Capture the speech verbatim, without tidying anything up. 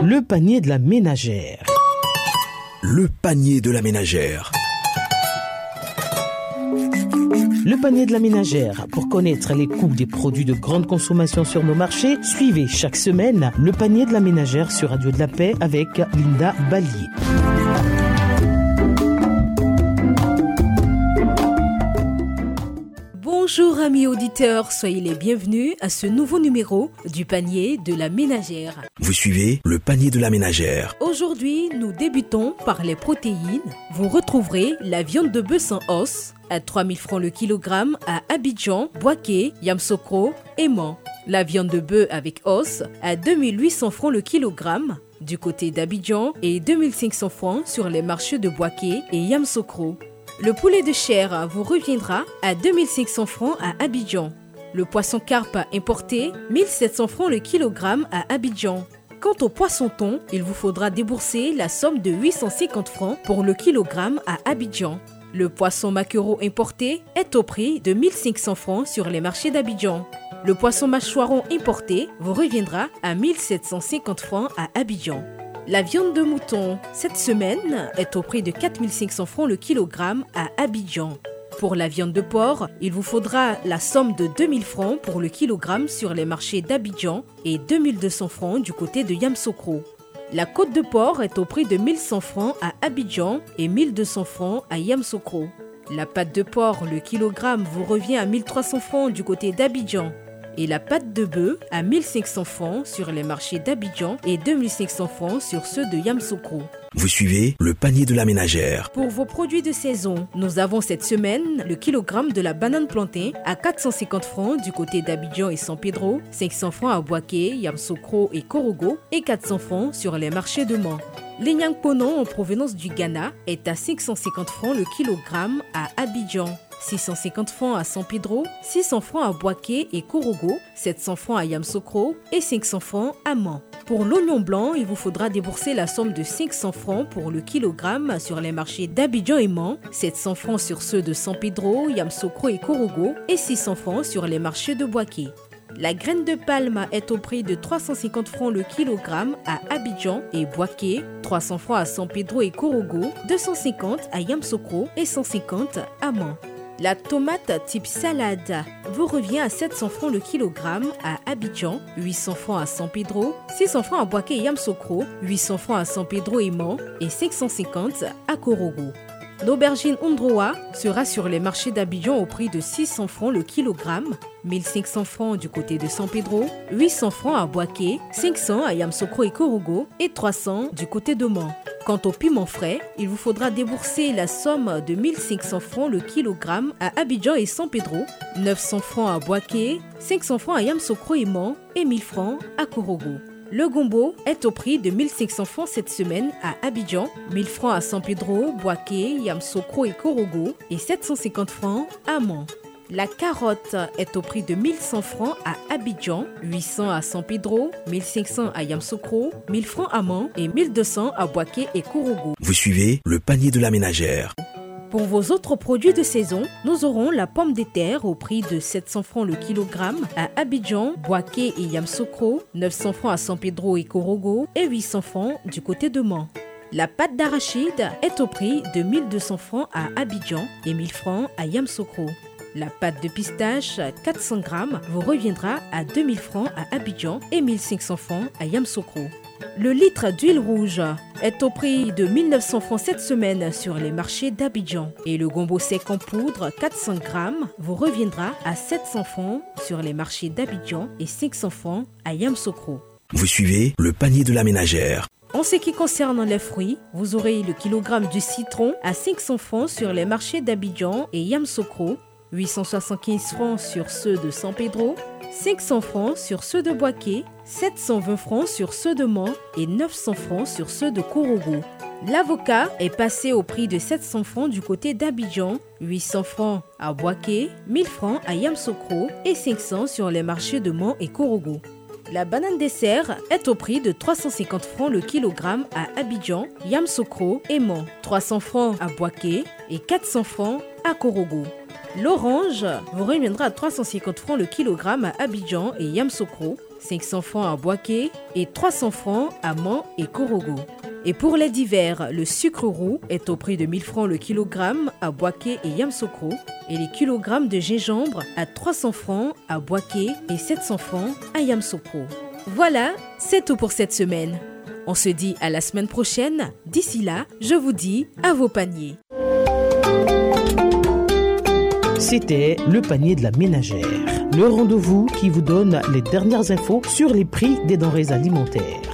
Le panier de la ménagère. Le panier de la ménagère. Le panier de la ménagère. Pour connaître les coûts des produits de grande consommation sur nos marchés, suivez chaque semaine le panier de la ménagère sur Radio de la Paix avec Linda Ballier. Bonjour amis auditeurs, soyez les bienvenus à ce nouveau numéro du panier de la ménagère. Vous suivez le panier de la ménagère. Aujourd'hui, nous débutons par les protéines. Vous retrouverez la viande de bœuf sans os à trois mille francs le kilogramme à Abidjan, Bouaké, Yamoussoukro et Mans. La viande de bœuf avec os à deux mille huit cents francs le kilogramme du côté d'Abidjan et deux mille cinq cents francs sur les marchés de Bouaké et Yamoussoukro. Le poulet de chair vous reviendra à deux mille cinq cents francs à Abidjan. Le poisson carpe importé, mille sept cents francs le kilogramme à Abidjan. Quant au poisson thon, il vous faudra débourser la somme de huit cent cinquante francs pour le kilogramme à Abidjan. Le poisson maquereau importé est au prix de mille cinq cents francs sur les marchés d'Abidjan. Le poisson mâchoiron importé vous reviendra à mille sept cent cinquante francs à Abidjan. La viande de mouton, cette semaine, est au prix de quatre mille cinq cents francs le kilogramme à Abidjan. Pour la viande de porc, il vous faudra la somme de deux mille francs pour le kilogramme sur les marchés d'Abidjan et deux mille deux cents francs du côté de Yamoussoukro. La côte de porc est au prix de mille cent francs à Abidjan et mille deux cents francs à Yamoussoukro. La pâte de porc, le kilogramme, vous revient à mille trois cents francs du côté d'Abidjan. Et la pâte de bœuf à mille cinq cents francs sur les marchés d'Abidjan et deux mille cinq cents francs sur ceux de Yamoussoukro. Vous suivez le panier de la ménagère. Pour vos produits de saison, nous avons cette semaine le kilogramme de la banane plantain à quatre cent cinquante francs du côté d'Abidjan et San Pedro, cinq cents francs à Bouaké, Yamoussoukro et Korogo et quatre cents francs sur les marchés de Mans. L'Ignang Ponon en provenance du Ghana est à cinq cent cinquante francs le kilogramme à Abidjan. six cent cinquante francs à San Pedro, six cents francs à Bouaké et Korogo, sept cents francs à Yamoussoukro et cinq cents francs à Mans. Pour l'oignon blanc, il vous faudra débourser la somme de cinq cents francs pour le kilogramme sur les marchés d'Abidjan et Mans, sept cents francs sur ceux de San Pedro, Yamoussoukro et Korogo et six cents francs sur les marchés de Bouaké. La graine de palme est au prix de trois cent cinquante francs le kilogramme à Abidjan et Bouaké, trois cents francs à San Pedro et Korogo, deux cent cinquante à Yamoussoukro et cent cinquante à Mans. La tomate type salade vous revient à sept cents francs le kilogramme à Abidjan, huit cents francs à San Pedro, six cents francs à Bouaké et Yamoussoukro, huit cents francs à San Pedro et Mans et cinq cent cinquante à Korogo. L'aubergine Ondroa sera sur les marchés d'Abidjan au prix de six cents francs le kilogramme, mille cinq cents francs du côté de San Pedro, huit cents francs à Bouaké, cinq cents à Yamoussoukro et Korogo et trois cents du côté de Mans. Quant au piment frais, il vous faudra débourser la somme de mille cinq cents francs le kilogramme à Abidjan et San Pedro, neuf cents francs à Bouaké, cinq cents francs à Yamoussoukro et Mans et mille francs à Korogo. Le gombo est au prix de mille cinq cents francs cette semaine à Abidjan, mille francs à San Pedro, Bouaké, Yamoussoukro et Korogo et sept cent cinquante francs à Mans. La carotte est au prix de mille cent francs à Abidjan, huit cents à San Pedro, mille cinq cents à Yamoussoukro, mille francs à Mans et mille deux cents à Bouaké et Korogo. Vous suivez le panier de la ménagère. Pour vos autres produits de saison, nous aurons la pomme de terre au prix de sept cents francs le kilogramme à Abidjan, Bouaké et Yamoussoukro, neuf cents francs à San Pedro et Korogo et huit cents francs du côté de Mans. La pâte d'arachide est au prix de mille deux cents francs à Abidjan et mille francs à Yamoussoukro. La pâte de pistache, quatre cents grammes, vous reviendra à deux mille francs à Abidjan et mille cinq cents francs à Yamoussoukro. Le litre d'huile rouge est au prix de mille neuf cents francs cette semaine sur les marchés d'Abidjan. Et le gombo sec en poudre, quatre cents grammes, vous reviendra à sept cents francs sur les marchés d'Abidjan et cinq cents francs à Yamoussoukro. Vous suivez le panier de la ménagère. En ce qui concerne les fruits, vous aurez le kilogramme du citron à cinq cents francs sur les marchés d'Abidjan et Yamoussoukro, huit cent soixante-quinze francs sur ceux de San Pedro, cinq cents francs sur ceux de Bouaké, sept cent vingt francs sur ceux de Mans et neuf cents francs sur ceux de Korogo. L'avocat est passé au prix de sept cents francs du côté d'Abidjan, huit cents francs à Bouaké, mille francs à Yamoussoukro et cinq cents sur les marchés de Mans et Korogo. La banane dessert est au prix de trois cent cinquante francs le kilogramme à Abidjan, Yamoussoukro et Mans, trois cents francs à Bouaké et quatre cents francs à Korogo. L'orange vous reviendra à trois cent cinquante francs le kilogramme à Abidjan et Yamoussoukro, cinq cents francs à Boaké et trois cents francs à Man et Korogo. Et pour les divers, le sucre roux est au prix de mille francs le kilogramme à Boaké et Yamsokro et les kilogrammes de gingembre à trois cents francs à Boaké et sept cents francs à Yamsokro. Voilà, c'est tout pour cette semaine. On se dit à la semaine prochaine. D'ici là, je vous dis à vos paniers. C'était le panier de la ménagère, le rendez-vous qui vous donne les dernières infos sur les prix des denrées alimentaires.